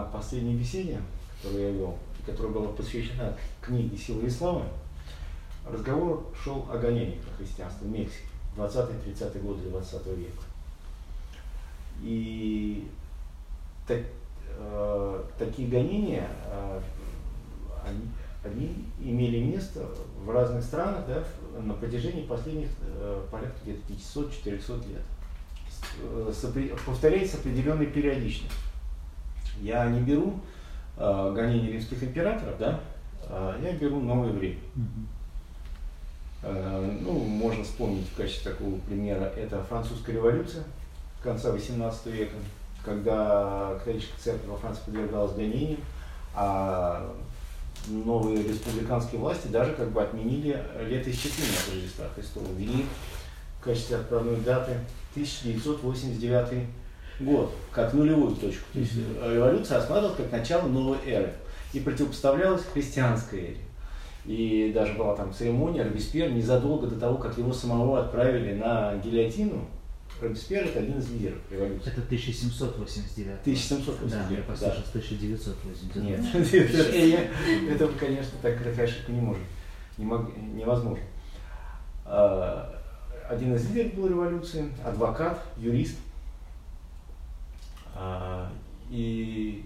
на последней беседе, которую я вел, которая была посвящена книге «Сила ислама», разговор шел о гонениях на христианство в Мексике в 20-30-е годы 20 века. И такие гонения, они имели место в разных странах, да, на протяжении последних порядка где-то 500-400 лет. Повторяется с определенной периодичностью. Я не беру гонения римских императоров, да, я беру новое время. Ну, можно вспомнить в качестве такого примера, это французская революция конца XVIII века, когда католическая церковь во Франции подвергалась гонениям, а новые республиканские власти даже как бы отменили летоисчисление от Рождества Христова, ввели в качестве отправной даты 1989 год, как нулевую точку. То есть революция осматривалась как начало новой эры и противопоставлялась христианской эре. И даже была там церемония, Робеспьер незадолго до того, как его самого отправили на гильотину. Робеспьер — это один из лидеров революции. Это 1789. 1789. Да, я послушал, 1989. Нет, это, конечно, такая ошибка невозможно. Один из лидеров был революции, адвокат, юрист. И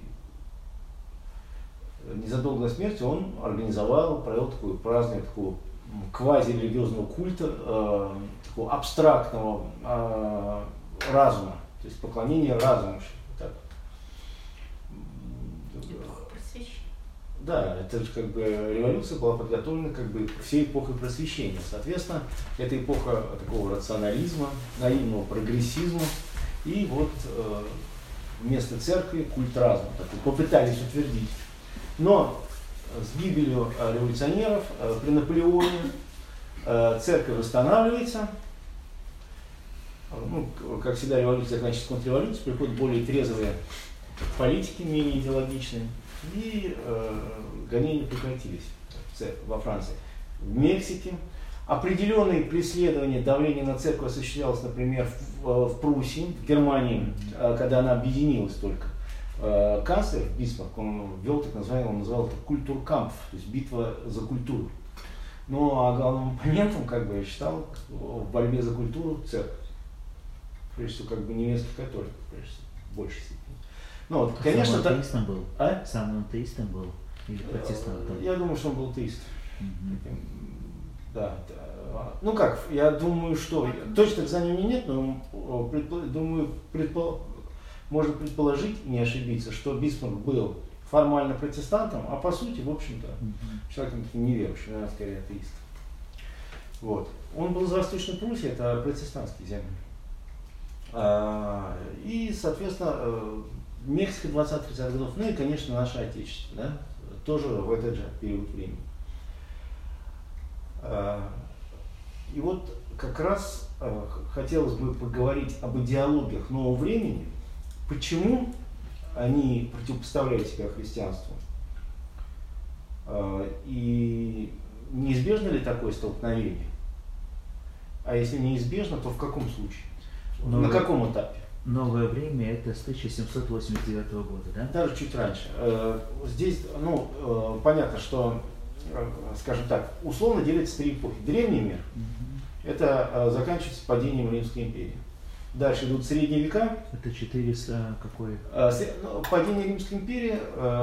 незадолго до смерти он организовал, провел такую праздник такого квазирелигиозного культа, такого абстрактного разума, то есть поклонение разуму. Так. Да, это же как бы революция была подготовлена как бы всей эпохой просвещения. Соответственно, это эпоха такого рационализма, наивного прогрессизма. И вот вместо церкви культ разума такой попытались утвердить. Но с гибелью революционеров при Наполеоне церковь восстанавливается. Ну, как всегда, революция заканчивается контрреволюцией, приходят более трезвые политики, менее идеологичные. И гонения прекратились во Франции. В Мексике определенные преследования, давление на церковь осуществлялось, например, в Пруссии, в Германии, когда она объединилась только. Канцлер Бисмарк, он вел так называемый, он называл это культуркампф, то есть битва за культуру. Ну а главным оппонентом, как бы я считал, в борьбе за культуру церковь. Прежде всего, как бы немецких католиков, прежде всего, в большей степени. Ну вот, конечно, самым атеистом был? А? Самым атеистом был? Или протестантом? Я думаю, что он был атеист. Да. Ну как, я думаю, что точных знаний у меня нет, но думаю, можно предположить, не ошибиться, что Бисмарк был формально протестантом, а по сути, в общем-то, человеком неверующим, наверное, скорее атеист. Вот. Он был из Восточной Пруссии, это протестантские земли. И, соответственно, Мексика 20-30 годов, ну и, конечно, наше Отечество, да, тоже в этот же период времени. И вот как раз хотелось бы поговорить об идеологиях нового времени, почему они противопоставляют себя христианству, и неизбежно ли такое столкновение, а если неизбежно, то в каком случае, на каком этапе? Новое время — это с 1789 года, да? Даже чуть раньше. Здесь, ну, понятно, что, скажем так, условно делится три эпохи. Древний мир, это заканчивается падением Римской империи. Дальше идут средние века. Это 400 какой? Падение Римской империи,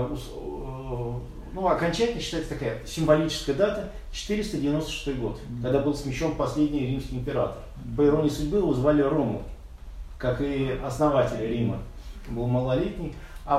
ну, окончательно считается такая символическая дата, 496 год, когда был смещен последний римский император. По иронии судьбы его звали Ромул, как и основатель Рима. Был малолетний. А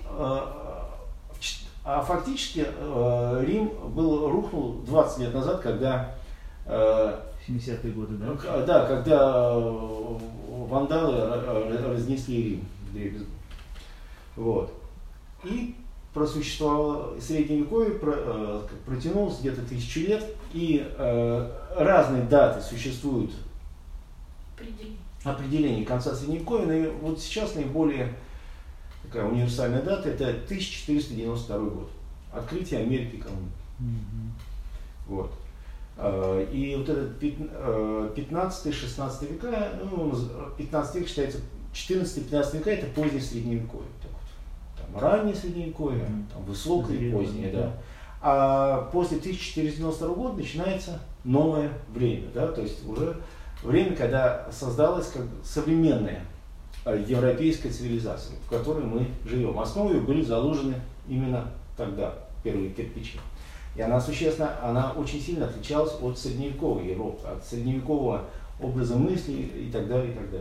фактически Рим рухнул 20 лет назад, когда 70-е годы, да? Да, когда вандалы разнесли Рим вдребезги. Вот. И просуществовало Средневековье, протянулось где-то 1000 лет, и разные даты существуют определение конца Средневековья, но вот сейчас наиболее такая универсальная дата — это 1492 год. Открытие Америки колонии. Вот. И вот этот 15-16 века, ну, 15 век считается, 14-15 века — это позднее Средневековье. Так вот. Там раннее средневековье, там, высокое и позднее, да. А после 1492 года начинается новое время, да, то есть уже время, когда создалась как современная европейская цивилизация, в которой мы живем. Основы ее были заложены именно тогда, первые кирпичи. И она существенно, она очень сильно отличалась от средневековой Европы, от средневекового образа мысли и так далее, и так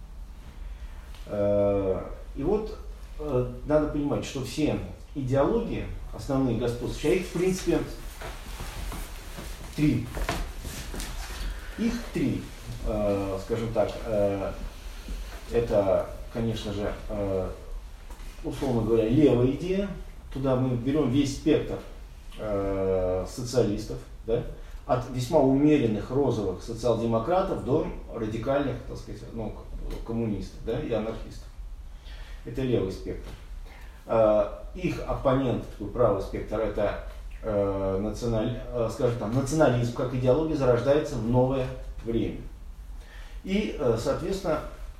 далее. И вот надо понимать, что все идеологии, основные господствующие, их в принципе три. Их три, скажем так, это, конечно же, условно говоря, левая идея. Туда мы берем весь спектр социалистов, да, от весьма умеренных розовых социал-демократов до радикальных, так сказать, ну, коммунистов, да, и анархистов. Это левый спектр. Их оппонент, такой правый спектр, это скажем так, национализм как идеология зарождается в новое время. И, соответственно,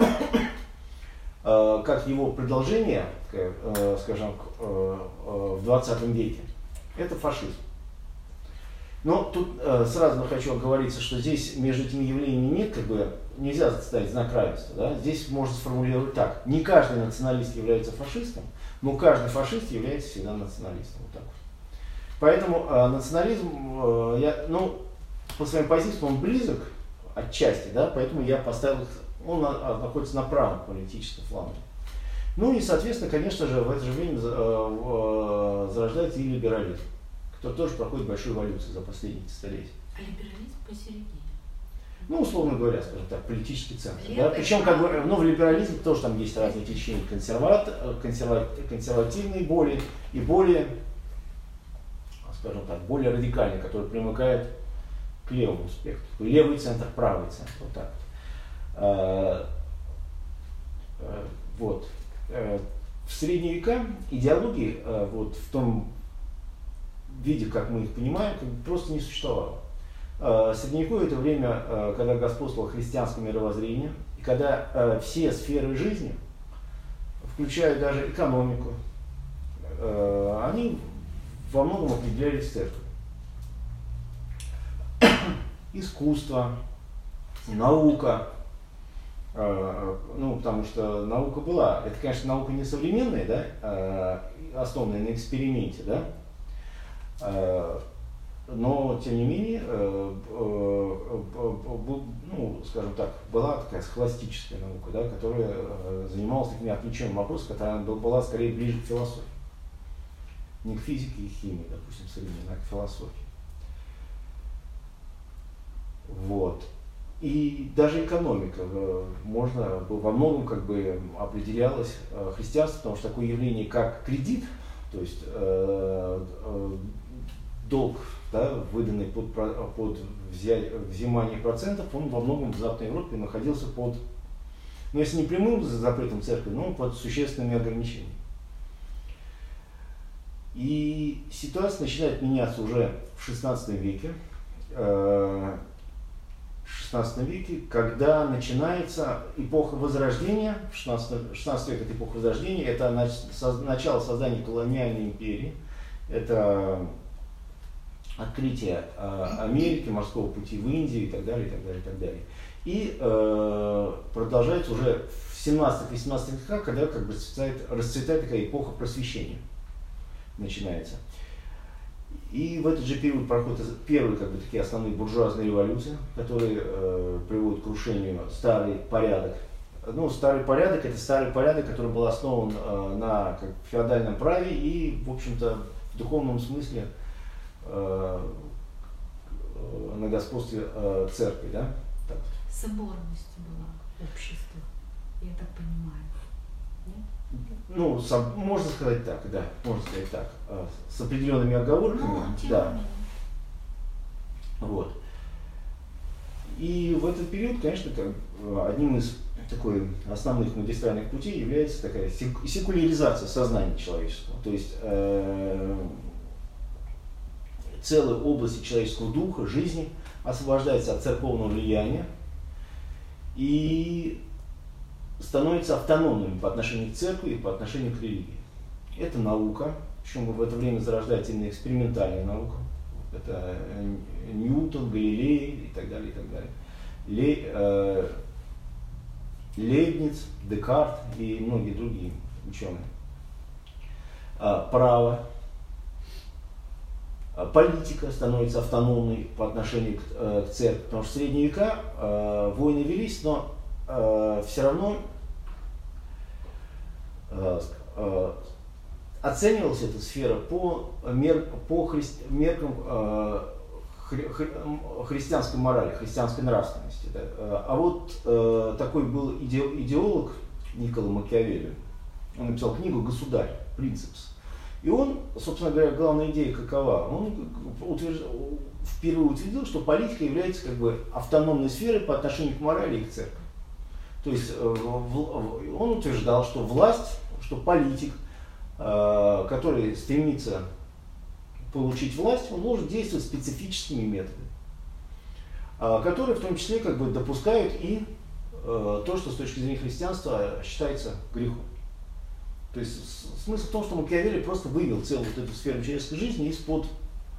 как его продолжение, скажем, в 20 веке, это фашизм. Но тут сразу хочу оговориться, что здесь между этими явлениями нет, как бы нельзя ставить знак равенства. Да? Здесь можно сформулировать так: не каждый националист является фашистом, но каждый фашист является всегда националистом. Вот так вот. Поэтому национализм, по своим позициям он близок отчасти, да? Поэтому я поставил их, он находится на правом политическом фланге. Ну и, соответственно, конечно же, в это же время зарождается и либерализм, который тоже проходит большую эволюцию за последние столетия. А либерализм посередине? Ну, условно говоря, скажем так, политический центр. Да? Причем, как бы, в либерализме тоже там есть разные течения, консервативные более и более, скажем так, более радикальные, которые примыкают к левому спектру. Левый центр, правый центр, вот так вот. Вот. В средние века идеологии вот в том виде, как мы их понимаем, как бы просто не существовало. Средневековье — это время, когда господствовало христианское мировоззрение, и когда все сферы жизни, включая даже экономику, они во многом определялись церковью. Искусство, наука, потому что наука была, это, конечно, наука не современная, да, основанная на эксперименте, да, но, тем не менее, скажем так, была такая схоластическая наука, да, которая занималась такими отвлеченными вопросами, которая была скорее ближе к философии. Не к физике и химии, допустим, современной, а к философии. Вот. И даже экономика во многом как бы определялась христианством, потому что такое явление, как кредит, то есть долг, да, выданный под взимание процентов, он во многом в Западной Европе находился под, если не прямым запретом церкви, но под существенными ограничениями. И ситуация начинает меняться уже в XVI веке. В XVI веке, когда начинается эпоха Возрождения, 16 век это эпоха Возрождения, это начало создания колониальной империи, это открытие Америки, морского пути в Индию и так далее, и так далее, и так далее. И продолжается уже в 17-18 веках, когда как бы расцветает такая эпоха просвещения, начинается. И в этот же период проходят первые как бы такие основные буржуазные революции, которые приводят к крушению старый порядок. Старый порядок — это старый порядок, который был основан на феодальном праве и, в общем-то, в духовном смысле на господстве церкви, да? Так. Соборность была общества, я так понимаю. Нет? Можно сказать так, да, можно сказать так, с определенными оговорками, да. Вот. И в этот период, конечно, одним из основных магистральных путей является такая секуляризация сознания человеческого. То есть целые области человеческого духа, жизни освобождается от церковного влияния и становится автономными по отношению к церкви и по отношению к религии. это наука, причем в это время зарождается именно экспериментальная наука. Это Ньютон, Галилей и так далее, и так далее. Лейбниц, Декарт и многие другие ученые. Право. Политика становится автономной по отношению к церкви, потому что в средние века войны велись, но все равно оценивалась эта сфера по меркам христианской морали, христианской нравственности. Да. А вот такой был идеолог Никколо Макиавелли, он написал книгу «Государь», «Принципс». И он, собственно говоря, главная идея какова? Он впервые утвердил, что политика является как бы автономной сферой по отношению к морали и к церкви. То есть он утверждал, что власть, что политик, который стремится получить власть, он должен действовать специфическими методами, которые в том числе как бы допускают и то, что с точки зрения христианства считается грехом. То есть смысл в том, что Макиавелли просто вывел целую вот эту сферу человеческой жизни из-под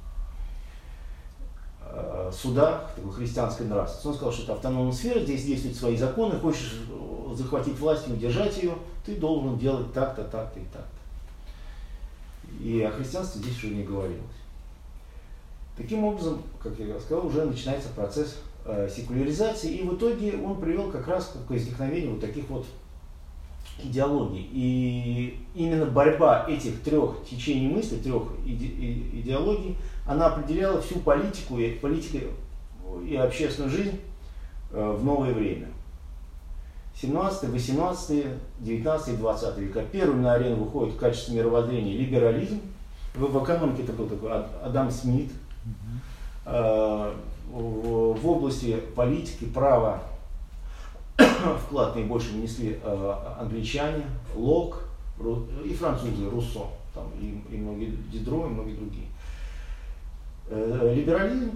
суда такой христианской нравственности. Он сказал, что это автономная сфера, здесь действуют свои законы, хочешь захватить власть и удержать ее, ты должен делать так-то, так-то и так-то. И о христианстве здесь уже не говорилось. Таким образом, как я сказал, уже начинается процесс секуляризации, и в итоге он привел как раз к возникновению вот таких вот идеологий. И именно борьба этих трех течений мысли, трех идеологий, она определяла всю политику и общественную жизнь в новое время. 17, 18, 19 и 20 века. Первым на арену выходит в качестве мировоззрения либерализм. В экономике это был такой Адам Смит. В области политики, права вклад наибольший внесли англичане, Лок и французы, Руссо, там, и многие Дидро, и многие другие. Либерализм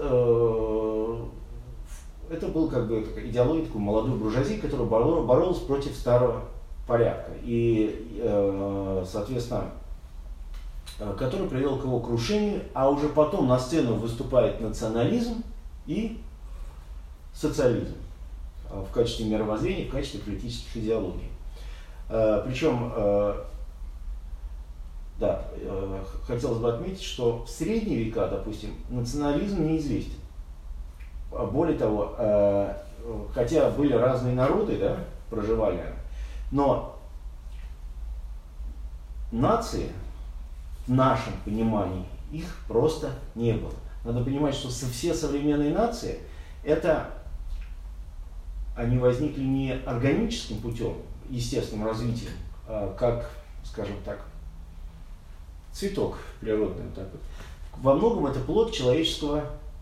это был как бы идеология такой молодой буржуазии, которая боролась против старого порядка и, соответственно, который привел к его крушению, а уже потом на сцену выступает национализм и социализм в качестве мировоззрения, в качестве политических идеологий. Причем, да, хотелось бы отметить, что в средние века, допустим, национализм неизвестен. Более того, хотя были разные народы, да, проживали, но нации, в нашем понимании, их просто не было. Надо понимать, что все современные нации, они возникли не органическим путем, естественным развитием, как, скажем так, цветок природный. Вот так вот. Во многом это плод человеческой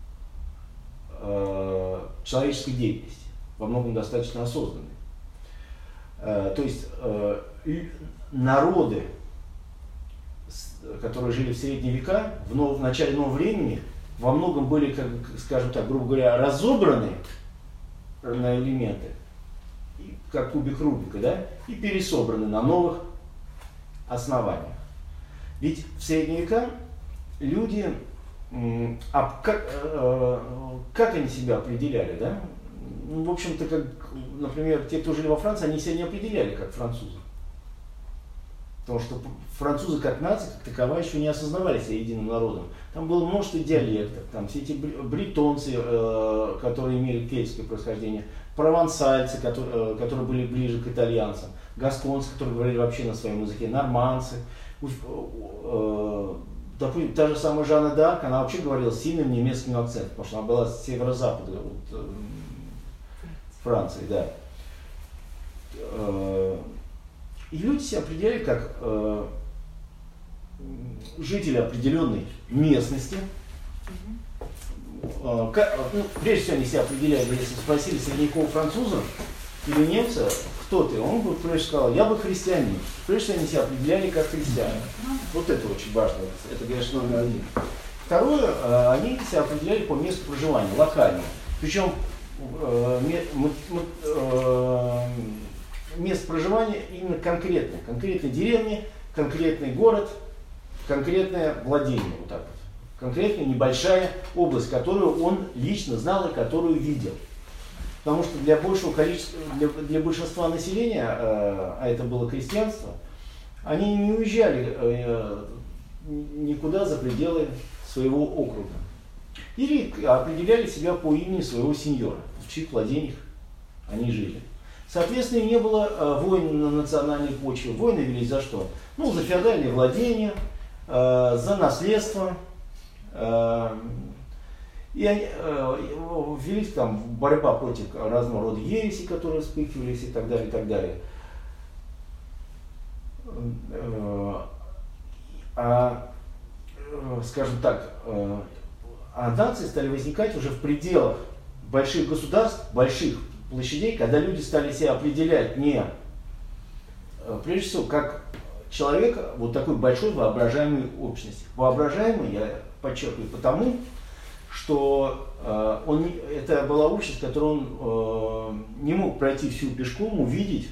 деятельности, во многом достаточно осознанной. То есть народы, которые жили в средние века, в начале нового времени, во многом были, как, скажем так, грубо говоря, разобраны на элементы, как кубик Рубика, да, и пересобраны на новых основаниях. Ведь в средние века люди, как они себя определяли, да? Ну, в общем-то, как, например, те, кто жили во Франции, они себя не определяли как французы. Потому что французы как нация, как таковая, еще не осознавали себя единым народом. Там было множество диалектов, там все эти бретонцы, которые имели кельтское происхождение, провансальцы, которые были ближе к итальянцам, гасконцы, которые говорили вообще на своем языке, нормандцы. Допустим, та же самая Жанна д'Арк, она вообще говорила с сильным немецким акцентом, потому что она была с северо-запада Франции, да. И люди себя определяли как жители определенной местности. Прежде всего они себя определяли, если спросили средневекового француза или немца, кто ты, он бы прежде сказал, я бы христианин. Прежде всего они себя определяли как христиане. Вот это очень важно, это, конечно, номер один. Второе, они себя определяли по месту проживания, локально. Причем место проживания именно конкретной деревни, конкретный город, конкретное владение, вот так вот. Конкретная небольшая область, которую он лично знал и которую видел. Потому что для большего количества, для большинства населения, а это было крестьянство, они не уезжали никуда за пределы своего округа. Или определяли себя по имени своего сеньора, в чьих владениях они жили. Соответственно, не было войн на национальной почве. Войны велись за что? Ну, за феодальные владения, за наследство. И они, велись там борьба против разного рода ересей, которые вспыхивались и так далее, и так далее. Скажем так, нации стали возникать уже в пределах больших государств, больших площадей, когда люди стали себя определять не, прежде всего, как человека вот такой большой воображаемой общности. Воображаемый, я подчеркиваю, потому, что это была общность, которую он не мог пройти всю пешком, увидеть.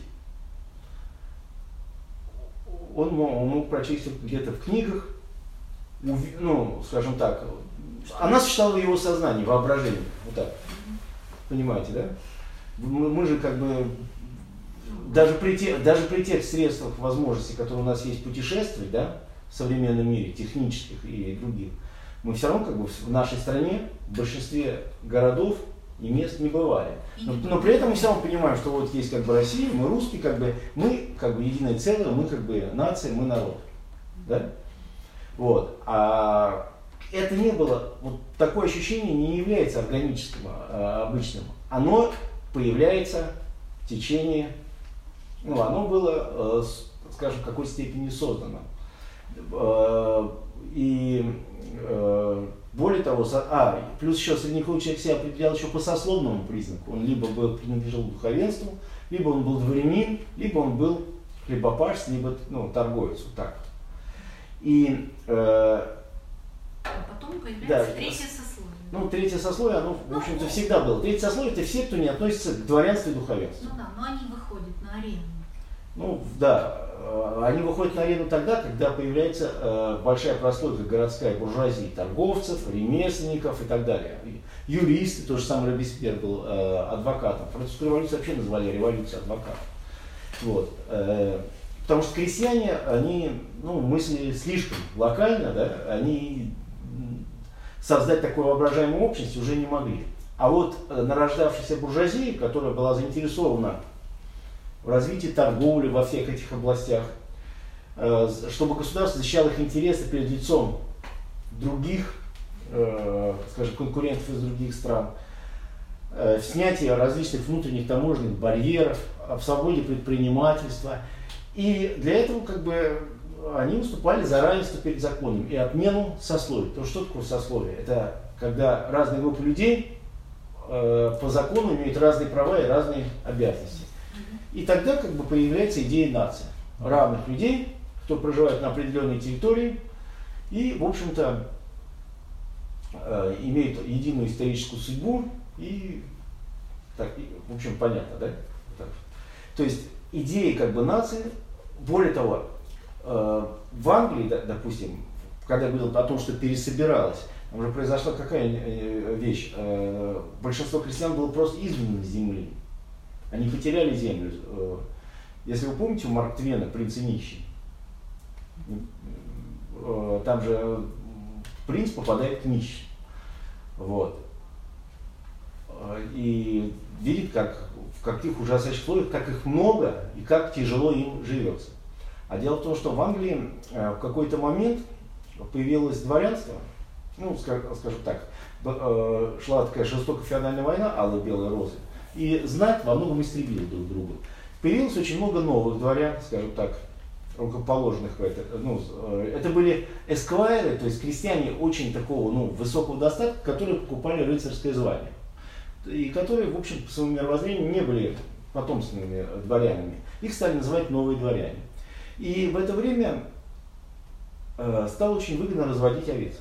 Он мог прочесть где-то в книгах, ну, скажем так, она существовала в его сознании, воображении. Вот так. Понимаете, да? Мы же как бы, даже при тех средствах возможностей, которые у нас есть путешествовать, да, в современном мире, технических и других, мы все равно как бы в нашей стране, в большинстве городов и мест не бывали. Но при этом мы все равно понимаем, что вот есть как бы Россия, мы русские, как бы, мы как бы единое целое, мы как бы нация, мы народ. Да? Вот. А это не было, вот такое ощущение не является органическим, обычным. Оно появляется в течение, ну, оно было, скажем, в какой степени создано. И более того, плюс еще средневековый человек себя определял еще по сословному признаку. Он либо принадлежал к духовенству, либо он был дворянин, либо он был хлебопашец, либо торговец. Вот так. И потом появляется третье сословие. Ну, третье сословие, оно, в общем-то, всегда было. Третье сословие — это все, кто не относится к дворянству и духовенству. Ну да, но они выходят на арену. Ну, да, они выходят на арену тогда, когда появляется большая прослойка городская буржуазии, торговцев, ремесленников и так далее. Юристы, то же самое Робеспьер был адвокатом. Французскую революцию вообще назвали революцией адвокатов. Вот. Потому что крестьяне, они мыслили слишком локально, да, они создать такую воображаемую общность уже не могли. А вот нарождавшаяся буржуазия, которая была заинтересована в развитии торговли во всех этих областях, чтобы государство защищало их интересы перед лицом других, скажем, конкурентов из других стран, в снятии различных внутренних таможенных барьеров, в свободе предпринимательства. И для этого как бы они выступали за равенство перед законом и отмену сословий. То что такое сословие? Это когда разные группы людей по закону имеют разные права и разные обязанности. И тогда как бы появляется идея нации. Равных людей, кто проживает на определенной территории и, в общем-то, имеют единую историческую судьбу и, так, в общем, понятно, да? Так. То есть идея как бы нации, более того, в Англии, допустим, когда я говорил о том, что пересобиралось, там уже произошла какая вещь. Большинство крестьян было просто изгнано с земли. Они потеряли землю. Если вы помните у Марка Твена «Принц и нищий», там же принц попадает к нищим. Вот. И видит, как, в каких ужасающих условиях, как их много и как тяжело им живется. А дело в том, что в Англии в какой-то момент появилось дворянство, ну, скажем так, шла такая жестокая феодальная война, алые и белые розы, и знать во многом истребили друг друга. Появилось очень много новых дворян, скажем так, рукоположенных в это. Это были эсквайры, то есть крестьяне очень такого высокого достатка, которые покупали рыцарское звание. И которые, в общем, по своему мировоззрению не были потомственными дворянами. Их стали называть новые дворяне. И в это время стало очень выгодно разводить овец.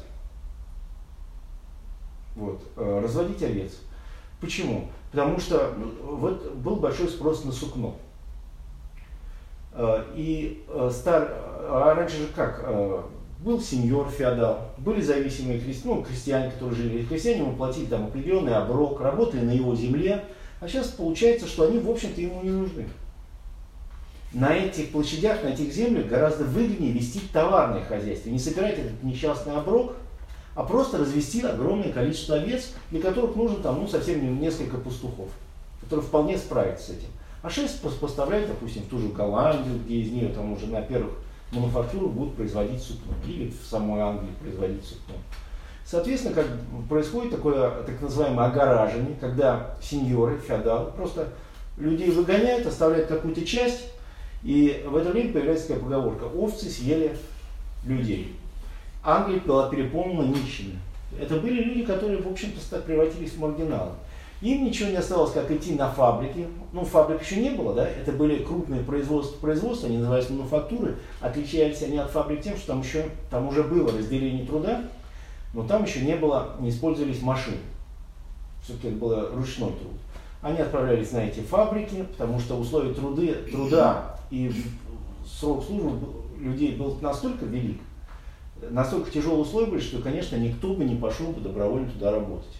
Вот, разводить овец. Почему? Потому что вот был большой спрос на сукно. И раньше же как? Был сеньор, феодал, были зависимые крестьяне, которые жили. Крестьяне ему платили там определенный оброк, работали на его земле. А сейчас получается, что они, в общем-то, ему не нужны. На этих площадях, на этих землях гораздо выгоднее вести товарное хозяйство. Не собирать этот несчастный оброк, а просто развести огромное количество овец, для которых нужно там, совсем несколько пастухов, которые вполне справятся с этим. А шерсть поставляют, допустим, в ту же Голландию, где из нее там уже на первых мануфактурах будут производить сукно, или в самой Англии производить сукно. Соответственно, как происходит такое так называемое огораживание, когда сеньоры, феодалы просто людей выгоняют, оставляют какую-то часть, и в это время появляется такая поговорка: овцы съели людей. Англия была переполнена нищими. Это были люди, которые, в общем-то, превратились в маргиналы. Им ничего не оставалось, как идти на фабрики. Фабрик еще не было, да? Это были крупные производства, они назывались мануфактуры. Отличались они от фабрик тем, что там уже было разделение труда, но там еще не использовались машины. Все-таки это был ручной труд. Они отправлялись на эти фабрики, потому что условия труда и срок службы людей был настолько велик, настолько тяжелые условия были, что, конечно, никто бы не пошел бы добровольно туда работать.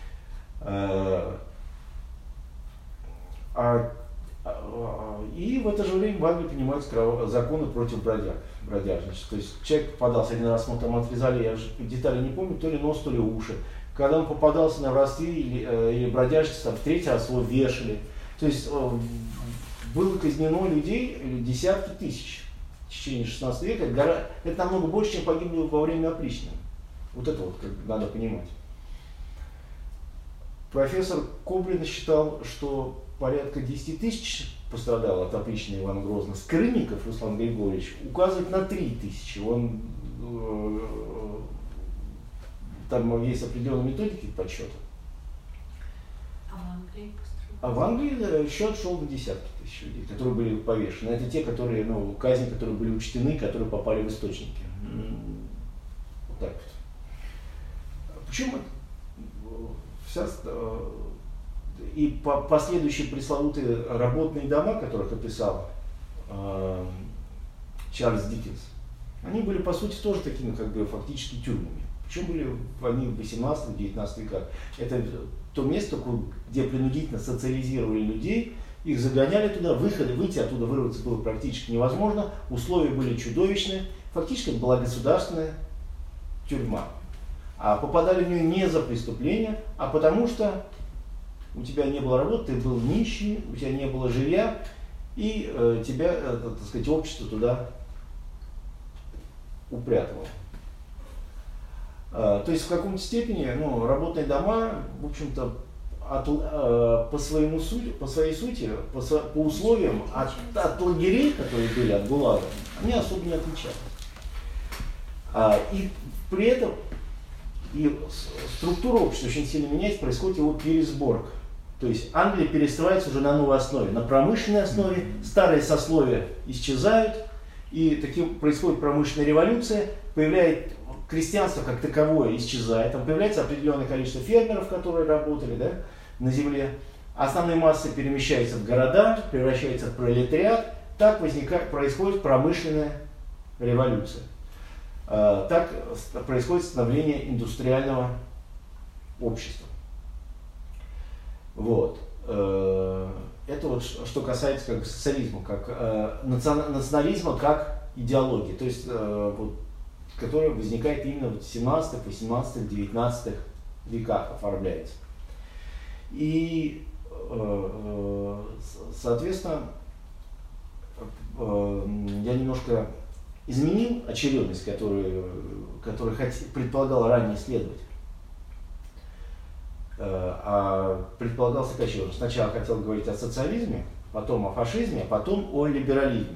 И в это же время в Англии принимаются законы против бродяжничества. То есть человек попадался один раз, там отвязали, я же детали не помню, то ли нос, то ли уши. Когда он попадался на воровстве или бродяжничество, в третий раз его вешали. То есть было казнено людей десятки тысяч в течение 16 века. Это намного больше, чем погибло во время опричнины. Вот это надо понимать. Профессор Коблин считал, что порядка 10 тысяч пострадало от опричнины Ивана Грозного. Скрынников Руслан Григорьевич указывает на 3 тысячи. Там есть определенные методики подсчета. А в Англии пострадало? А в Англии счет шел на десятки тысяч людей, которые были повешены. Это те, которые, казни, которые были учтены, которые попали в источники. Вот так вот. Почему и последующие пресловутые работные дома, которых описал Чарльз Диккенс, они были по сути тоже такими фактически тюрьмами. Причем были они в 18-19 веках. Это то место, где принудительно социализировали людей, их загоняли туда, выйти оттуда, вырваться было практически невозможно, условия были чудовищные, фактически это была государственная тюрьма. А попадали в нее не за преступление, а потому что у тебя не было работы, ты был нищий, у тебя не было жилья, и тебя, общество туда упрятывало. То есть в каком-то степени работные дома, в общем-то, по своей сути, по условиям от лагерей, которые были, от ГУЛАГа, они особо не отличались. И при этом структура общества очень сильно меняется, происходит его пересборка. То есть Англия перестраивается уже на новой основе, на промышленной основе, старые сословия исчезают, и таким происходит промышленная революция, появляется крестьянство как таковое исчезает, там появляется определенное количество фермеров, которые работали на земле, основные массы перемещаются в города, превращаются в пролетариат, так происходит промышленная революция. Так происходит становление индустриального общества. Вот. Это что касается социализма, национализма как идеологии, то есть которая возникает именно в 17, 18, 19 веках, оформляется. И, соответственно, я немножко изменил очередность, которую предполагал ранее исследовать. А предполагался такая очередность. Сначала хотел говорить о социализме, потом о фашизме, а потом о либерализме.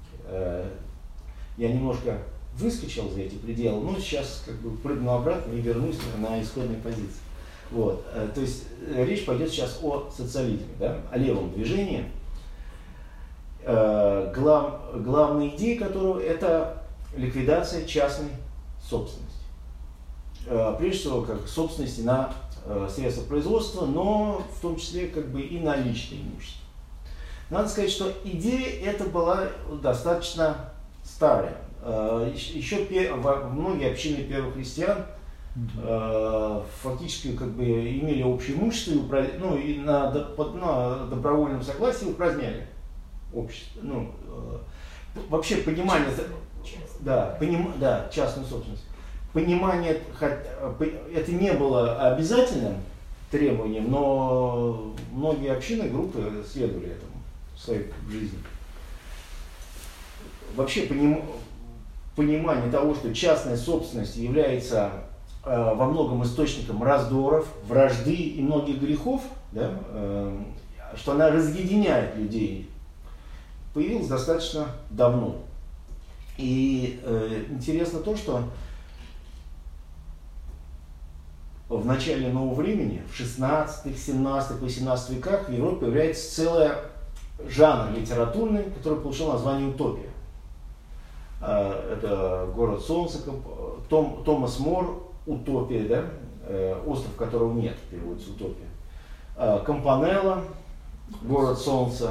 Я немножко выскочил за эти пределы, но сейчас прыгну обратно и вернусь на исходные позиции. Вот. То есть речь пойдет сейчас о социализме, о левом движении, главной идеей которого это ликвидация частной собственности. Прежде всего, как собственности на средства производства, но в том числе и на личное имущество. Надо сказать, что идея эта была достаточно старая. Еще многие общины первых христиан фактически как бы имели общее имущество и на добровольном согласии упраздняли общество. Вообще понимание, частную собственность. Понимание, это не было обязательным требованием, но многие общины, группы следовали этому в своей жизни. Вообще понимание того, что частная собственность является во многом источником раздоров, вражды и многих грехов, да, что она разъединяет людей, появилось достаточно давно. И интересно то, что в начале нового времени, в 16, 17, 18 веках в Европе появляется целый жанр литературный, который получил название «Утопия». Это «Город солнца», Томас Мор «Утопия», да? «Остров, которого нет», переводится «Утопия». Кампанелла «Город солнца»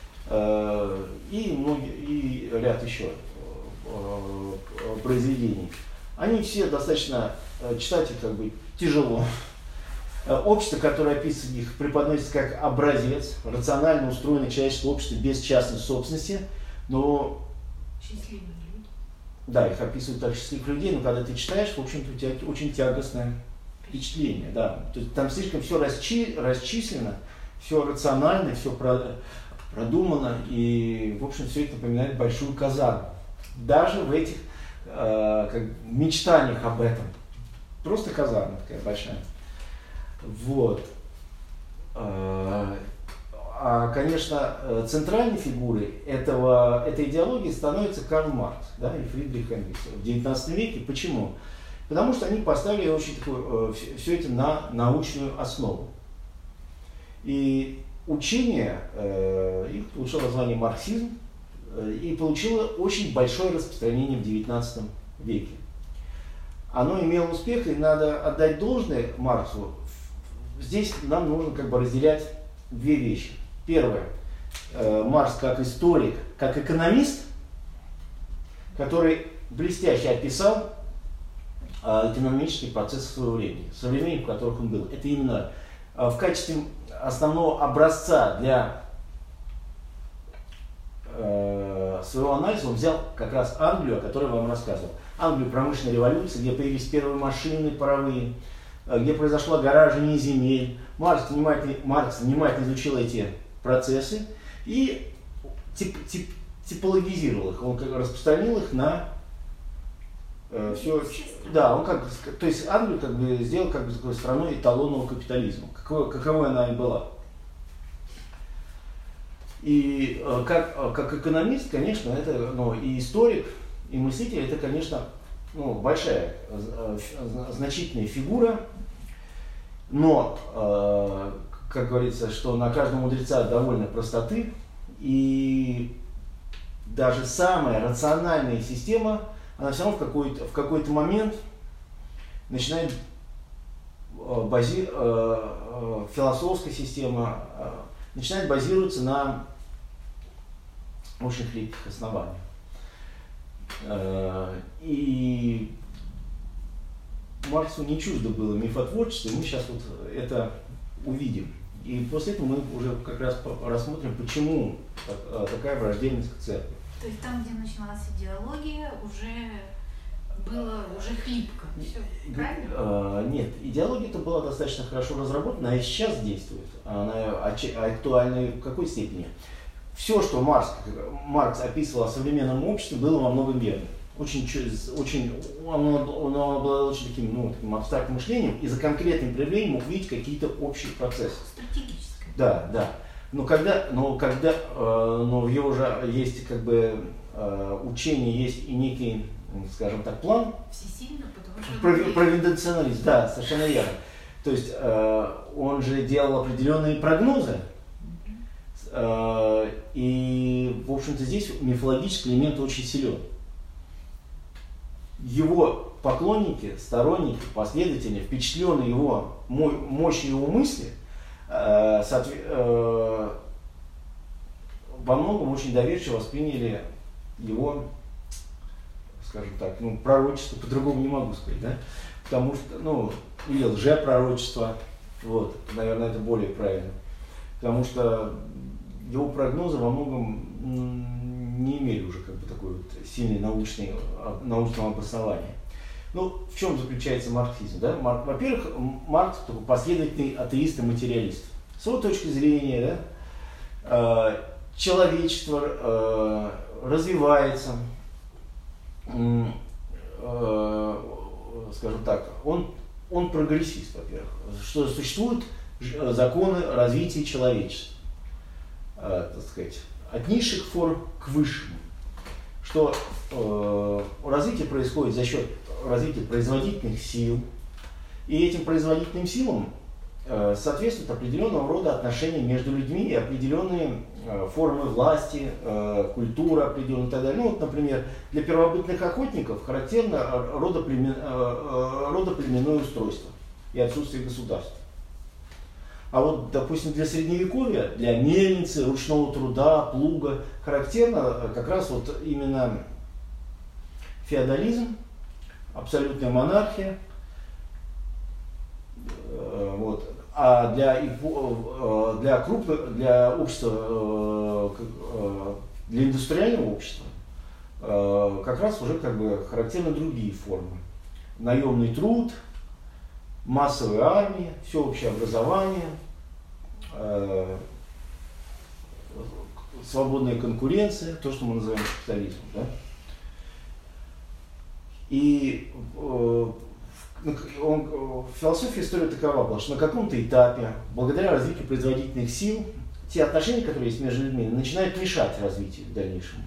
и ряд еще произведений. Они все достаточно, читать их как бы тяжело. Общество, которое описывает их, преподносится как образец, рационально устроенное человеческое общество без частной собственности, но... Счастливые люди. Да, их описывают как счастливых людей, но когда ты читаешь, в общем-то, у тебя очень тягостное впечатление. Да. То есть там слишком все расчислено, все рационально, все продумано, и, в общем, все это напоминает большую казарму. Даже в этих мечтаниях об этом. Просто казарма такая большая. Вот. Конечно, центральной фигурой этой идеологии становится Карл Маркс, да, и Фридрих Энгельс в XIX веке. Почему? Потому что они поставили все это на научную основу. И учение их получило название марксизм и получило очень большое распространение в XIX веке. Оно имело успех, и надо отдать должное Марксу. Здесь нам нужно как бы разделять две вещи. Первое. Маркс как историк, как экономист, который блестяще описал экономические процессы своего времени, современников, в которых он был. Это именно в качестве основного образца для своего анализа он взял как раз Англию, о которой я вам рассказывал. Англию промышленной революции, где появились первые машины паровые, где произошло огораживание земель. Маркс внимательно изучил эти процессы и типологизировал их. Он распространил их на все. Да, он то есть Англию как бы сделал как бы такой страной эталонного капитализма, каковой она и была. И как экономист, конечно, это, и историк, и мыслитель, это, конечно, большая, значительная фигура, но, как говорится, что на каждого мудреца довольно простоты, и даже самая рациональная система, она все равно в какой-то момент начинает философская система начинает базироваться на очень хлипких основаниях. И Марксу не чуждо было мифотворчество, и мы сейчас вот это увидим. И после этого мы уже как раз рассмотрим, почему такая враждебность к церкви. То есть там, где начиналась идеология, уже было хлипко. Все, правильно? Нет, идеология-то была достаточно хорошо разработана, а и сейчас действует. Она актуальна в какой степени? Все, что Маркс описывал о современном обществе, было во многом верно. Он обладал очень таким абстрактным мышлением и за конкретным проявлением мог видеть какие-то общие процессы. Стратегическое. Да. Но в его же есть как бы учение, есть и некий, скажем так, план. Всесильно, потому что... Провиденциализм, да, совершенно верно. То есть он же делал определенные прогнозы. И, в общем-то, здесь мифологический элемент очень силен. Его поклонники, сторонники, последователи, впечатленные его мощью его мысли, во многом очень доверчиво восприняли его скажем так, ну, пророчество, по-другому не могу сказать, да, потому что, ну, или лжепророчество, вот, наверное, это более правильно, потому что его прогнозы во многом не имели уже как бы такой вот сильной научного обоснования. Ну, в чем заключается марксизм, да? Во-первых, Маркс такой последовательный атеист и материалист. С его точки зрения, да, человечество развивается, скажем так, он прогрессист, во-первых, что существуют законы развития человечества, так сказать, от низших форм к высшим, что развитие происходит за счет развития производительных сил, и этим производительным силам соответствуют определенного рода отношения между людьми и определенные формы власти, культура определенная и так далее. Ну, вот, например, для первобытных охотников характерно родоплеменное устройство и отсутствие государства. А вот, допустим, для средневековья, для мельницы, ручного труда, плуга, характерно как раз вот именно феодализм, абсолютная монархия. Вот. А для общества, для индустриального общества как раз уже как бы характерны другие формы. Наемный труд, массовые армии, всеобщее образование, свободная конкуренция, то, что мы называем капитализмом. Да? И философия истории такова была, что на каком-то этапе, благодаря развитию производительных сил, те отношения, которые есть между людьми, начинают мешать развитию в дальнейшем.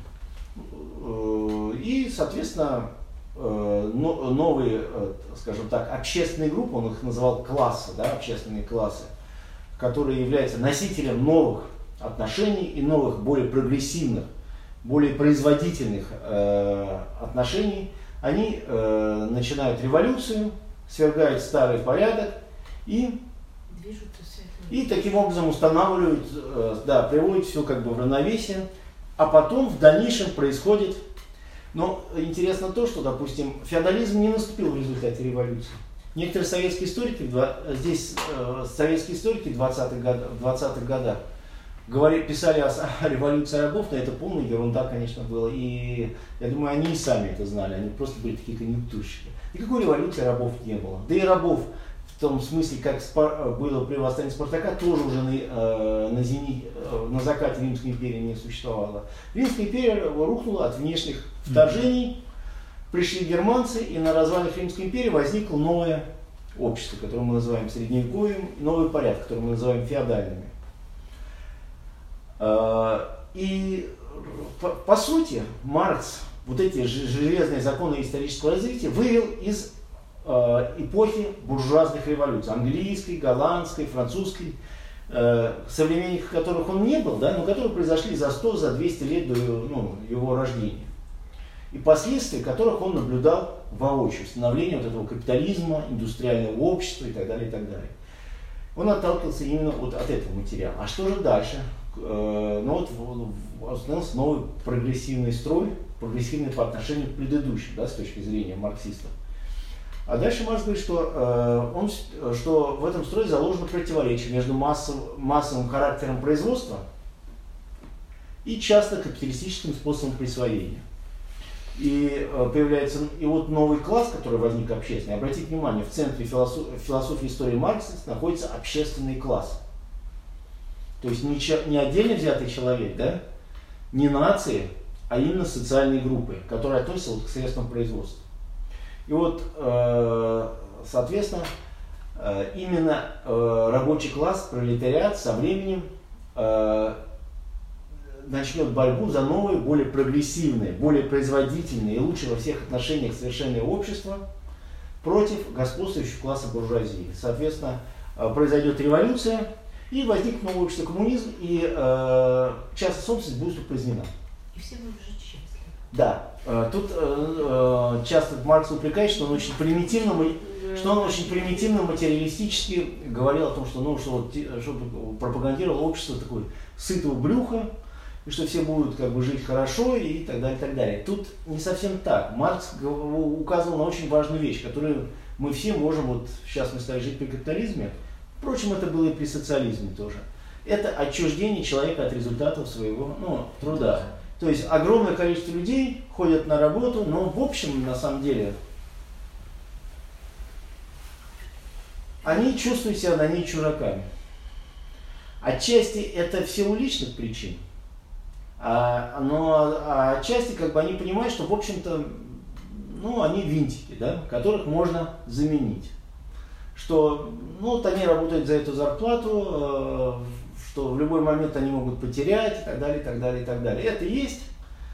И, соответственно, новые, скажем так, общественные группы, он их называл классы, да, общественные классы, которые являются носителем новых отношений и новых, более прогрессивных, более производительных отношений, они начинают революцию, свергают старый порядок и таким образом устанавливают, да, приводят все как бы в равновесие, а потом в дальнейшем происходит. Но интересно то, что, допустим, феодализм не наступил в результате революции. Некоторые советские историки, советские историки в 20-х годах писали о революции рабов, но это полная ерунда, конечно, была. И я думаю, они и сами это знали, они просто были такие конъюнктурщики. Никакой революции рабов не было. Да и рабов в том смысле, как было при восстании Спартака, тоже уже на закате Римской империи не существовало. Римская империя рухнула от внешних вторжений, пришли германцы, и на развалинах Римской империи возникло новое общество, которое мы называем средневековьем, новый порядок, который мы называем феодальными. И по сути Маркс вот эти железные законы исторического развития вывел из эпохи буржуазных революций, английской, голландской, французской, современников которых он не был, да, но которые произошли за 100, за 200 лет до его рождения. И последствия которых он наблюдал воочию, становление вот этого капитализма, индустриального общества и так далее, и так далее. Он отталкивался именно вот от этого материала. А что же дальше? Ну вот установился новый прогрессивный строй, прогрессивный по отношению к предыдущим, да, с точки зрения марксистов. А дальше можно говорить, что в этом строе заложено противоречие между массовым характером производства и часто капиталистическим способом присвоения. И появляется и вот новый класс, который возник общественный. Обратите внимание, в центре философии истории Маркса находится общественный класс. То есть не отдельно взятый человек, да, не нации, а именно социальные группы, которые относятся вот к средствам производства. И вот, соответственно, именно рабочий класс, пролетариат со временем начнет борьбу за новое, более прогрессивное, более производительное и лучше во всех отношениях совершенное общество против господствующего класса буржуазии. Соответственно, произойдет революция, и возникнет новое общество, коммунизм, и частная собственность будет упразднена. И все будут жить счастливо. Да. Тут часто Маркс упрекает, что он очень примитивно, материалистически говорил о том, что, что пропагандировал общество такое сытого брюха, и что все будут как бы жить хорошо и так далее, и так далее. Тут не совсем так. Маркс указывал на очень важную вещь, которую мы все можем, вот сейчас мы стали жить при капитализме, впрочем, это было и при социализме тоже. Это отчуждение человека от результатов своего труда. То есть огромное количество людей ходят на работу, но в общем, на самом деле, они чувствуют себя на ней чужаками. Отчасти это в силу личных причин, но отчасти как бы они понимают, что в общем-то они винтики, да, которых можно заменить. Что вот они работают за эту зарплату, что в любой момент они могут потерять и так далее, и так далее, и так далее. Это есть.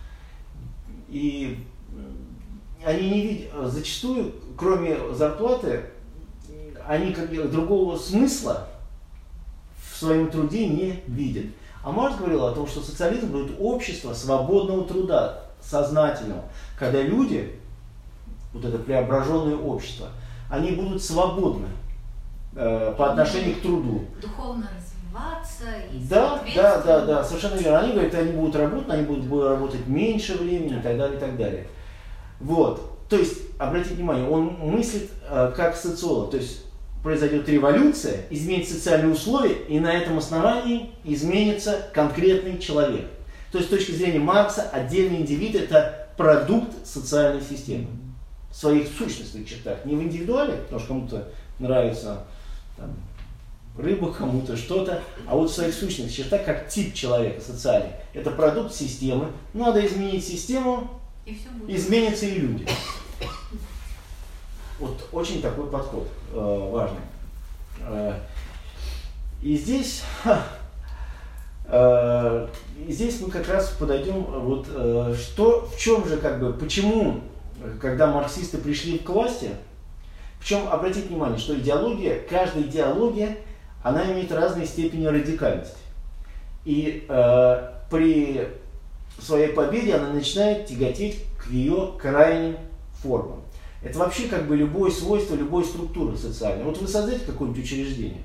И они не видят, зачастую, кроме зарплаты, они другого смысла в своем труде не видят. А Маркс говорил о том, что социализм будет общество свободного труда, сознательного, когда люди, вот это преображенное общество, они будут свободны по отношению к труду. Духовно развиваться и да, совершенно верно. Они говорят, они будут работать, они будут работать меньше времени и так далее, и так далее. Вот. То есть, обратите внимание, он мыслит как социолог. То есть, произойдет революция, изменится социальные условия, и на этом основании изменится конкретный человек. То есть, с точки зрения Маркса, отдельный индивид – это продукт социальной системы. В своих сущностных чертах. Не в индивидуале, потому что кому-то нравится там, рыба, кому-то что-то, а вот в своих сущностных чертах, как тип человека социальный. Это продукт системы. Надо изменить систему, изменятся и люди. Вот очень такой подход важный. И здесь мы как раз подойдем, вот, в чем же, как бы, почему, когда марксисты пришли к власти, причем обратите внимание, что идеология, каждая идеология, она имеет разные степени радикальности. И при своей победе она начинает тяготеть к ее крайним формам. Это вообще как бы любое свойство, любой структуры социальной. Вот вы создаете какое-нибудь учреждение,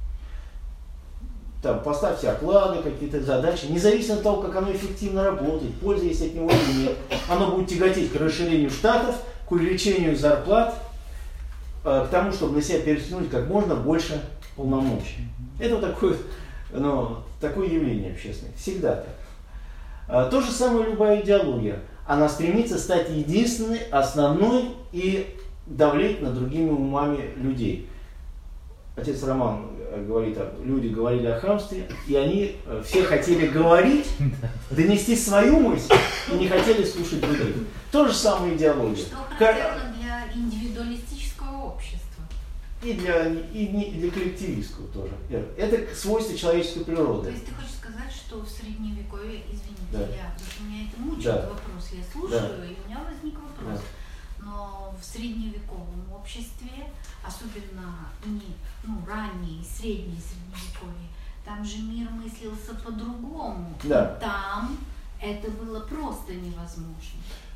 там, поставьте оклады, какие-то задачи, независимо от того, как оно эффективно работает, польза есть от него или нет, оно будет тяготеть к расширению штатов, к увеличению зарплат, к тому, чтобы на себя перетянуть как можно больше полномочий. Это вот такое явление общественное. Всегда так. То же самое любая идеология. Она стремится стать единственной, основной и давлеть над другими умами людей. Отец Роман говорит, люди говорили о хамстве, и они все хотели говорить, донести свою мысль, и не хотели слушать других. То же самое идеология. Что характерно для индивидуалистического общества. И для коллективистского тоже. Это свойство человеческой природы. То есть ты хочешь сказать, что в средневековье, извините, да. потому что меня это мучает вопрос, я слушаю, и у меня возник вопрос. Да. Но в средневековом обществе, особенно раннее и среднее средневековье, там же мир мыслился по-другому. Да. Там это было просто невозможно.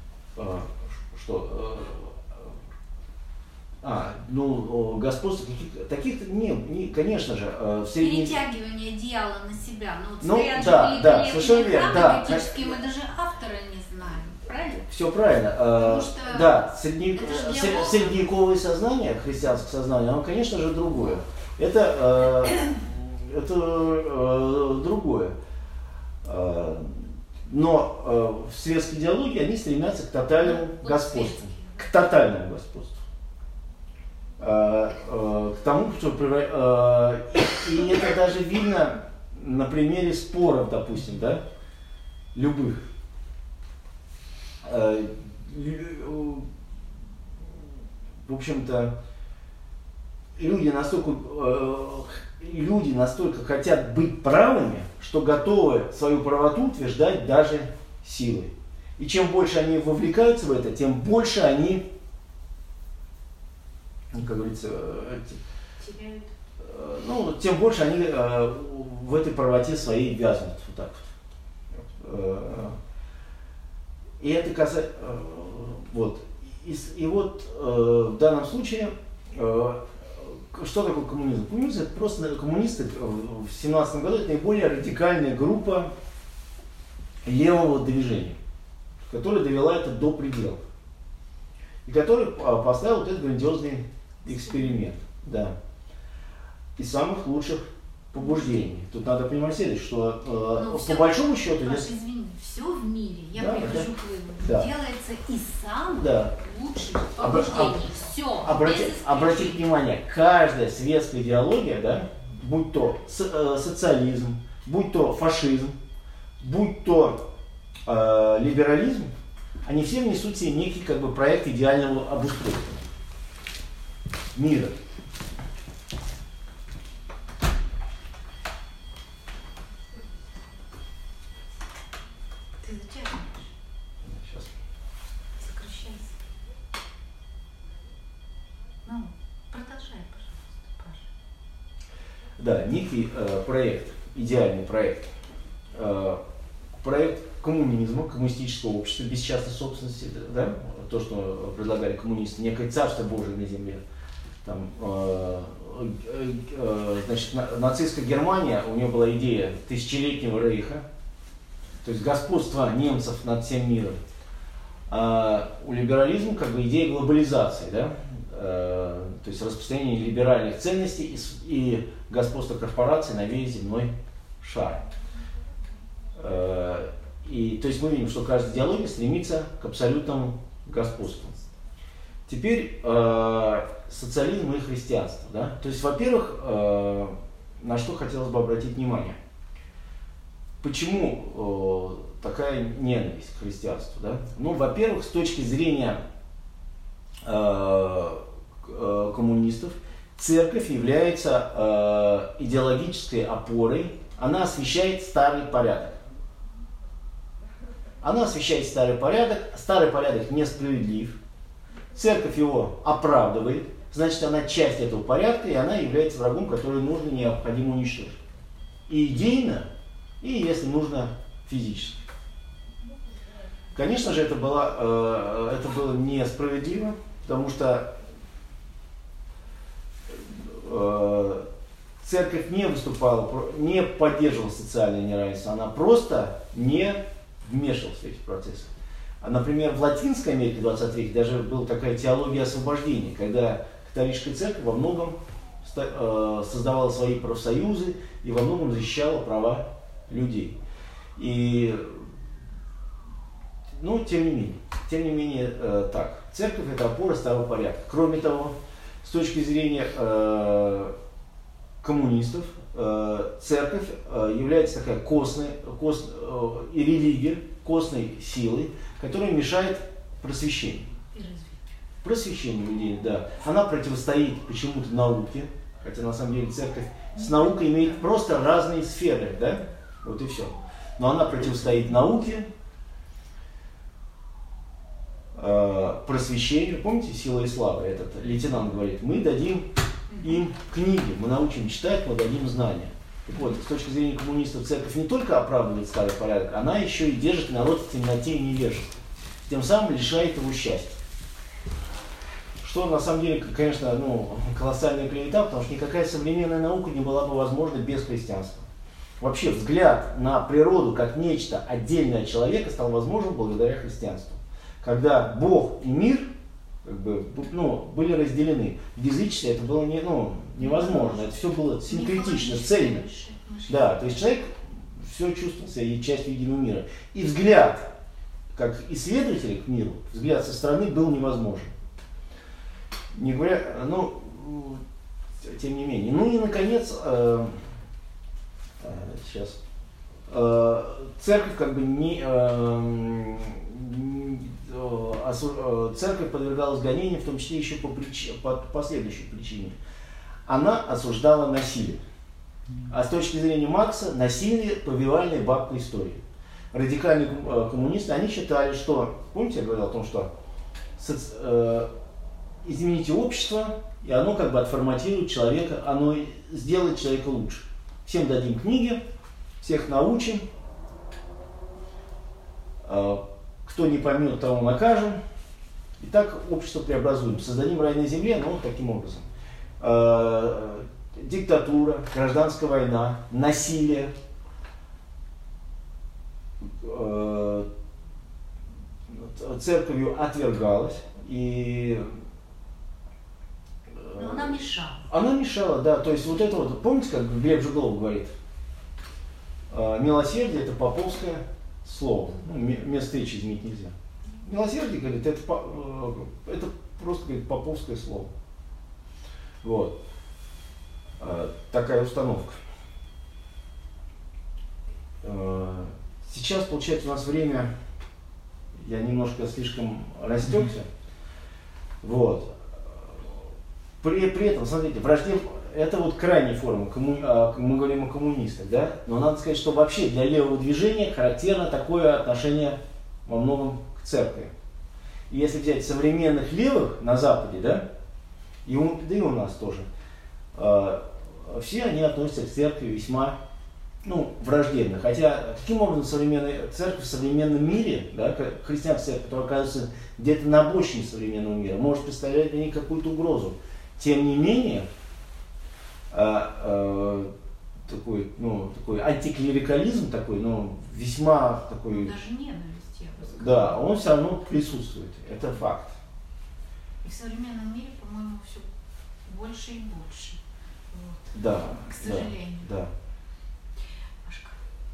Господство таких конечно же, в средней... Перетягивание одеяла на себя. Совершенно верно. Мы даже автора не знаем, правильно? Все правильно. Потому что средневековое сознание, христианское сознание, оно, конечно же, другое. Это другое. Но в светской идеологии они стремятся к тотальному господству. К тотальному господству. К тому, что и это даже видно на примере споров, допустим, да, любых. В общем-то, люди настолько хотят быть правыми, что готовы свою правоту утверждать даже силой. И чем больше они вовлекаются в это, тем больше они, как говорится, тем больше они в этой правоте своей вязнут. Вот так вот. И это касается... Вот. И вот в данном случае, что такое коммунизм? Коммунизм это просто коммунисты в 17 году это наиболее радикальная группа левого движения, которая довела это до предела. И который поставил вот этот грандиозный эксперимент. Да. Из самых лучших побуждений. Тут надо понимать следующее, что по большому счету... Паша, извини, все в мире, я прихожу к выводу, делается из самых лучших побуждений. Все. Обратите внимание, каждая светская идеология, да, будь то социализм, будь то фашизм, будь то либерализм, они все несут в себе некий как бы проект идеального обустройства мира. Ты зачем? Сейчас. Сокращайся. Ну, продолжай, пожалуйста, Паша. Да, некий проект, идеальный проект. Проект коммунизма, коммунистического общества без частной собственности, да, то, что предлагали коммунисты, некое царство Божие на земле. Там, значит, нацистская Германия, у нее была идея тысячелетнего рейха, то есть господство немцев над всем миром. А у либерализма как бы идея глобализации, да, то есть распространение либеральных ценностей и господство корпораций на весь земной шар. И, то есть мы видим, что каждая идеология стремится к абсолютному господству. Теперь социализм и христианство. Да? То есть, во-первых, на что хотелось бы обратить внимание. Почему такая ненависть к христианству? Да? Ну, во-первых, с точки зрения коммунистов, церковь является идеологической опорой, она освещает старый порядок. Она освещает старый порядок несправедлив, церковь его оправдывает, значит, она часть этого порядка, и она является врагом, который нужно и необходимо уничтожить. И идейно, и, если нужно, физически. Конечно же, это было несправедливо, потому что церковь не выступала, не поддерживала социальное неравенство, она просто не вмешивалась в эти процессы. Например, в Латинской Америке в 20 веке даже была такая теология освобождения, когда католическая церковь во многом создавала свои профсоюзы и во многом защищала права людей. И, ну, тем не менее, так. Церковь – это опора старого порядка. Кроме того, с точки зрения коммунистов, церковь является такая и религия, костной силой, которая мешает просвещению. Просвещению людей, да. Она противостоит почему-то науке, хотя на самом деле церковь с наукой имеет просто разные сферы, да, вот и все. Но она противостоит науке, просвещению. Помните «Сила и слава»? Этот лейтенант говорит, мы дадим им книги, мы научим читать, мы дадим знания. Так вот, с точки зрения коммунистов, церковь не только оправдывает старый порядок, она еще и держит народ в темноте и невежестве. Тем самым лишает его счастья. Что на самом деле, конечно, колоссальная клевета, потому что никакая современная наука не была бы возможна без христианства. Вообще взгляд на природу как нечто отдельное от человека стал возможен благодаря христианству. Когда Бог и мир были разделены. В язычестве это было невозможно, это все было синкретично, цельно. Да, то есть человек все чувствовал себя частью единого мира. И взгляд, как исследователя к миру, взгляд со стороны был невозможен. Не говоря, тем не менее. Ну и наконец, церковь церковь подвергалась гонениям, в том числе еще по последующей причине. Она осуждала насилие. А с точки зрения Маркса, насилие – повивальная бабка истории. Радикальные коммунисты, они считали, что, помните, я говорил о том, что измените общество, и оно отформатирует человека, оно сделает человека лучше. Всем дадим книги, всех научим, кто не поймет, того накажем. И так общество преобразуем. Создадим рай на земле, но таким образом. Диктатура, гражданская война, насилие, церковью отвергалась, и Но она мешала. она мешала, да, то есть вот это вот, помните, как Глеб Жиглов говорит, милосердие это поповское слово, ну, место речи изменить нельзя. Милосердие, говорит, это просто, говорит, поповское слово. Вот. Такая установка. Сейчас, получается, у нас время, я немножко слишком растекся. Вот. При этом, смотрите, это вот крайняя форма, мы говорим о коммунистах, да? Но надо сказать, что вообще для левого движения характерно такое отношение во многом к церкви. И если взять современных левых на Западе, да, и у нас тоже, все они относятся к церкви весьма, враждебно. Хотя, каким образом современная церковь в современном мире, да, христианская церковь, которая оказывается где-то на обочине современного мира, может представлять для них какую-то угрозу. Тем не менее, такой антиклерикализм, весьма такой... Даже ненависть, я бы сказала. Да, он все равно присутствует. Это факт. И в современном мире, по-моему, все больше и больше. Вот. Да. К сожалению. Да. Пашка.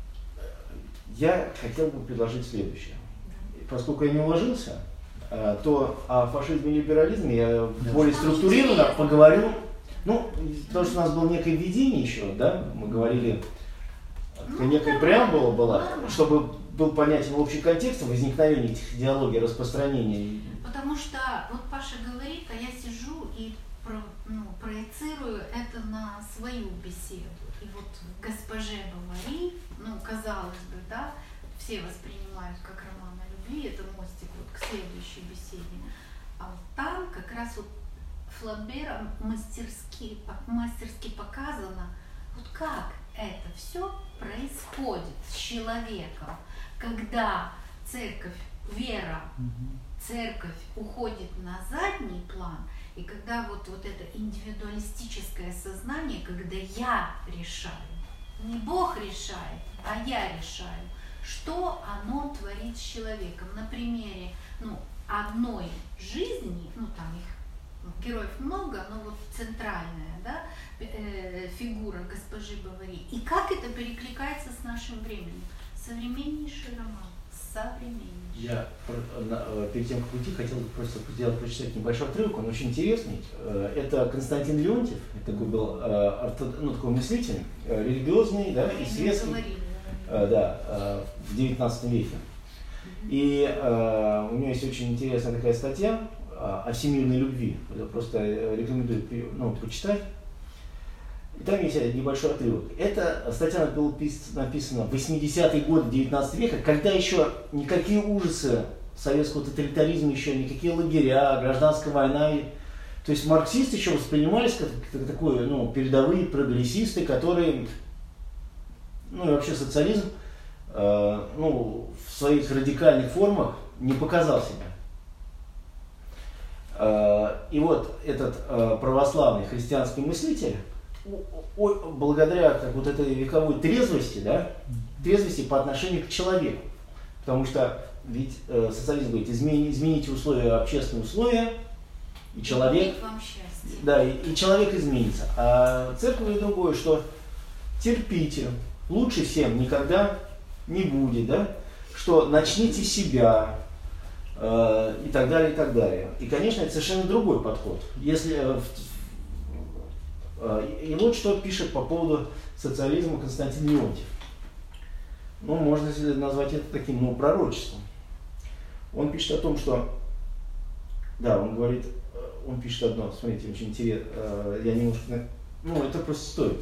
Я хотел бы предложить следующее. Да. Поскольку я не уложился, то о фашизме и либерализме я более структурированно поговорю. Потому что у нас было некое введение еще, да, мы говорили, некая преамбула была, чтобы был понятен общий контекст возникновения этих идеологий, распространения. Потому что вот Паша говорит, а я сижу и проецирую это на свою беседу. И вот в «Госпоже Бовари», казалось бы, да, все воспринимают как роман о любви, это мостик вот к следующей беседе. А вот там как раз вот Флабером мастерски показано, вот как это все происходит с человеком, когда церковь, вера, церковь уходит на задний план, и когда вот это индивидуалистическое сознание, когда я решаю, не Бог решает, а я решаю, что оно творит с человеком. На примере одной жизни, там их героев много, но вот центральная, да, фигура госпожи Бовари. И как это перекликается с нашим временем? Современнейший роман. Современнейший. Я перед тем, как уйти, хотел просто прочитать небольшой отрывок, он очень интересный. Это Константин Леонтьев, такой был такой мыслитель, религиозный, да, и светский, да, в 19 веке. И у него есть очень интересная такая статья о всемирной любви. Я просто рекомендую почитать. И там есть небольшой отрывок. Эта статья была написана в 80-е годы 19 века, когда еще никакие ужасы советского тоталитаризма, еще никакие лагеря, гражданская война. То есть марксисты еще воспринимались как такой, передовые прогрессисты, которые, и вообще социализм, в своих радикальных формах не показал себя. И вот этот православный христианский мыслитель, благодаря вот этой вековой трезвости, да, трезвости по отношению к человеку, потому что ведь социализм говорит, измените условия, общественные условия, и человек, да, и человек изменится. А церковь говорит другое, что терпите, лучше всем никогда не будет, да, что начните себя, и так далее, и так далее. И, конечно, это совершенно другой подход. И вот что пишет по поводу социализма Константин Леонтьев. Можно назвать это таким, пророчеством. Он пишет о том, что, да, он пишет одно, смотрите, очень интересно, я немножко, это просто стоит.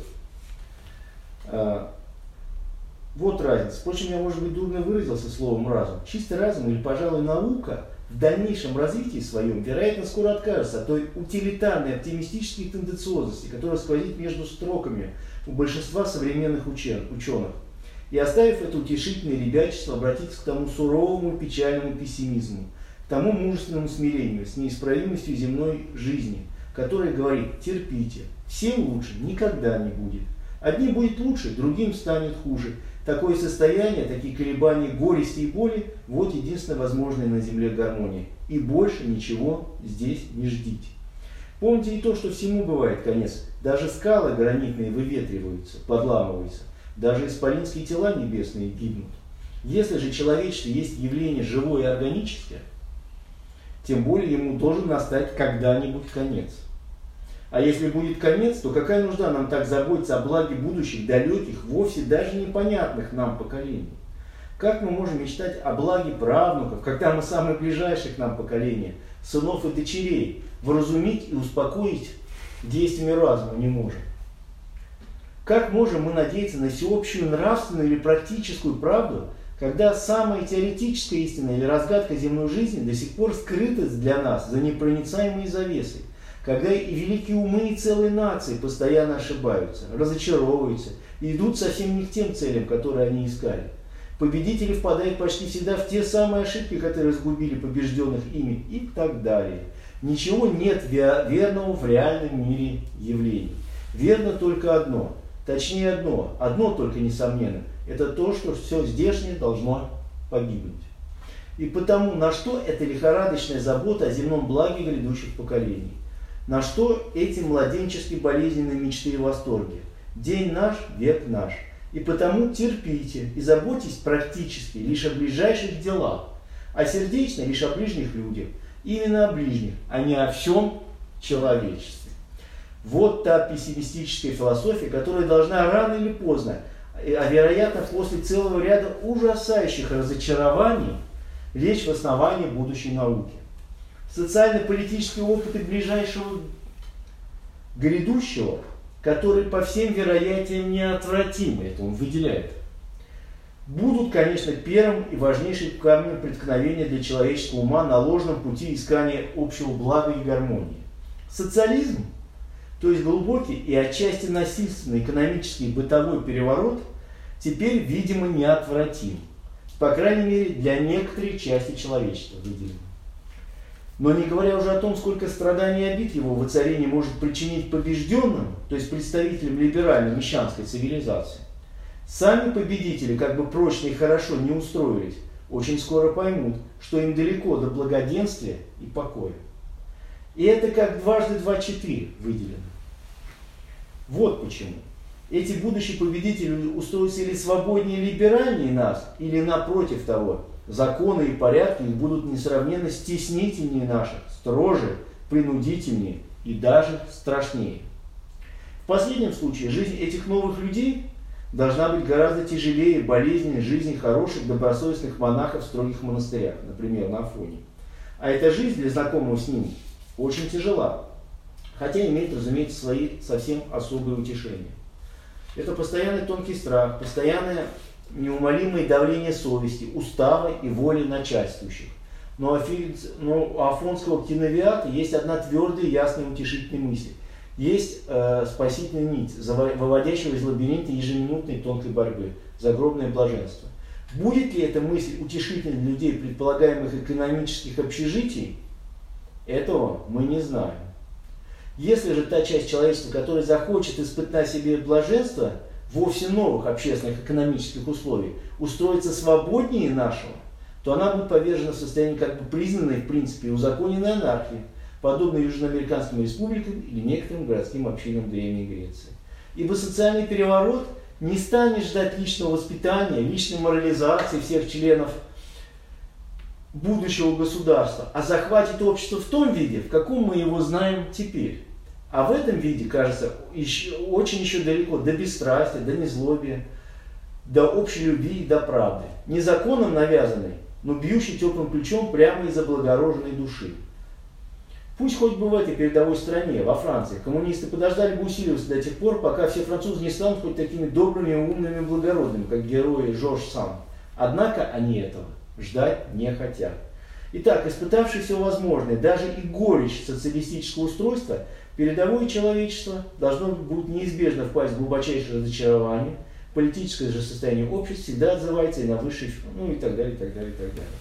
Вот разница. Впрочем, я, может быть, дурно выразился словом разум. Чистый разум или, пожалуй, наука в дальнейшем развитии своем, вероятно, скоро откажется от той утилитарной, оптимистической тенденциозности, которая сквозит между строками у большинства современных ученых, и, оставив это утешительное ребячество, обратиться к тому суровому печальному пессимизму, к тому мужественному смирению с неисправимостью земной жизни, которая говорит: терпите, всем лучше никогда не будет. Одним будет лучше, другим станет хуже. Такое состояние, такие колебания горести и боли, вот единственная возможная на земле гармония. И больше ничего здесь не ждите. Помните и то, что всему бывает конец. Даже скалы гранитные выветриваются, подламываются. Даже исполинские тела небесные гибнут. Если же человечество есть явление живое и органическое, тем более ему должен настать когда-нибудь конец. А если будет конец, то какая нужда нам так заботиться о благе будущих, далеких, вовсе даже непонятных нам поколений? Как мы можем мечтать о благе правнуков, когда мы самые ближайшие к нам поколения, сынов и дочерей, вразумить и успокоить действиями разума не можем? Как можем мы надеяться на всеобщую нравственную или практическую правду, когда самая теоретическая истина или разгадка земной жизни до сих пор скрыта для нас за непроницаемой завесой? Когда и великие умы, и целые нации постоянно ошибаются, разочаровываются и идут совсем не к тем целям, которые они искали. Победители впадают почти всегда в те самые ошибки, которые сгубили побежденных ими, и так далее. Ничего нет верного в реальном мире явлений. Верно только одно, точнее одно только несомненно, это то, что все здешнее должно погибнуть. И потому, на что эта лихорадочная забота о земном благе грядущих поколений? На что эти младенческие болезненные мечты и восторги? День наш, век наш. И потому терпите и заботьтесь практически лишь о ближайших делах, а сердечно лишь о ближних людях. Именно о ближних, а не о всем человечестве. Вот та пессимистическая философия, которая должна рано или поздно, а вероятно после целого ряда ужасающих разочарований, лечь в основании будущей науки. Социально-политические опыты ближайшего грядущего, которые по всем вероятиям неотвратимы, это он выделяет, будут, конечно, первым и важнейшим камнем преткновения для человеческого ума на ложном пути искания общего блага и гармонии. Социализм, то есть глубокий и отчасти насильственный экономический и бытовой переворот, теперь, видимо, неотвратим, по крайней мере, для некоторой части человечества выделено. Но не говоря уже о том, сколько страданий и обид его воцарение может причинить побежденным, то есть представителям либеральной мещанской цивилизации, сами победители, как бы прочно и хорошо не устроились, очень скоро поймут, что им далеко до благоденствия и покоя. И это как дважды 2 – 4 выделено. Вот почему. Эти будущие победители устроятся или свободнее и либеральнее нас, или напротив того, законы и порядки их будут несравненно стеснительнее наших, строже, принудительнее и даже страшнее. В последнем случае жизнь этих новых людей должна быть гораздо тяжелее, болезненнее жизни хороших, добросовестных монахов в строгих монастырях, например, на Афоне. А эта жизнь для знакомого с ним очень тяжела, хотя имеет, разумеется, свои совсем особые утешения. Это постоянный тонкий страх, постоянное неумолимое давление совести, устава и воли начальствующих. Но у афонского киновиата есть одна твердая и ясная утешительная мысль. Есть спасительная нить, выводящая из лабиринта ежеминутной тонкой борьбы, загробное блаженство. Будет ли эта мысль утешительной для людей предполагаемых экономических общежитий, этого мы не знаем. Если же та часть человечества, которая захочет испытать себе блаженство, вовсе новых общественных экономических условий, устроиться свободнее нашего, то она будет повержена в состояние как бы признанной в принципе узаконенной анархии, подобной южноамериканским республикам или некоторым городским общинам Древней Греции. Ибо социальный переворот не станет ждать личного воспитания, личной морализации всех членов будущего государства, а захватит общество в том виде, в каком мы его знаем теперь. А в этом виде, кажется, очень еще далеко до бесстрастия, до незлобия, до общей любви и до правды. Не законом навязанной, но бьющей теплым плечом прямо из облагороженной души. Пусть хоть бы в этой передовой стране, во Франции, коммунисты подождали бы усиливаться до тех пор, пока все французы не станут хоть такими добрыми, умными и благородными, как герои Жорж Санд. Однако они этого ждать не хотят. Итак, испытавшие все возможное, даже и горечь социалистического устройства, передовое человечество должно будет неизбежно впасть в глубочайшее разочарование, политическое же состояние общества всегда отзывается и на высший, ну и так далее, и так далее, и так далее.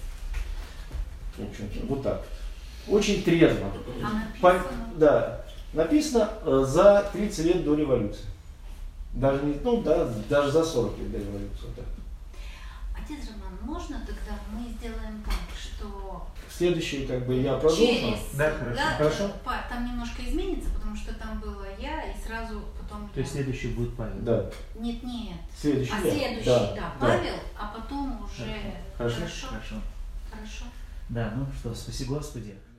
В общем-то, вот так. Очень трезво. А написано? Да, написано за 30 лет до революции. Даже не, ну да, даже за 40 лет до революции. Да. Отец Роман, можно тогда мы сделаем так, что Следующее, как бы я продолжу. через... Да, хорошо. Хорошо. Там немножко изменится, потому что там была я, и сразу потом То есть я. следующий будет Павел. Да. Нет. Следующий. А я. следующий, Да, да, да. Павел, а потом уже... Хорошо. Хорошо? Хорошо. Хорошо. Да, ну что, спаси Господи.